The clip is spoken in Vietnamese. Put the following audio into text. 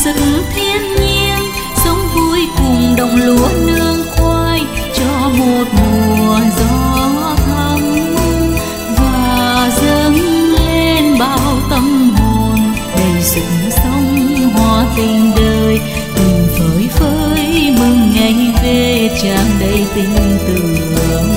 sức thiên nhiên, sống vui cùng đồng lúa nương khoai cho một mùa gió thắm, và dâng lên bao tâm hồn đầy rừng sông hoa tình đời. Tình phơi phới mừng ngày về tràn đầy tình tưởng.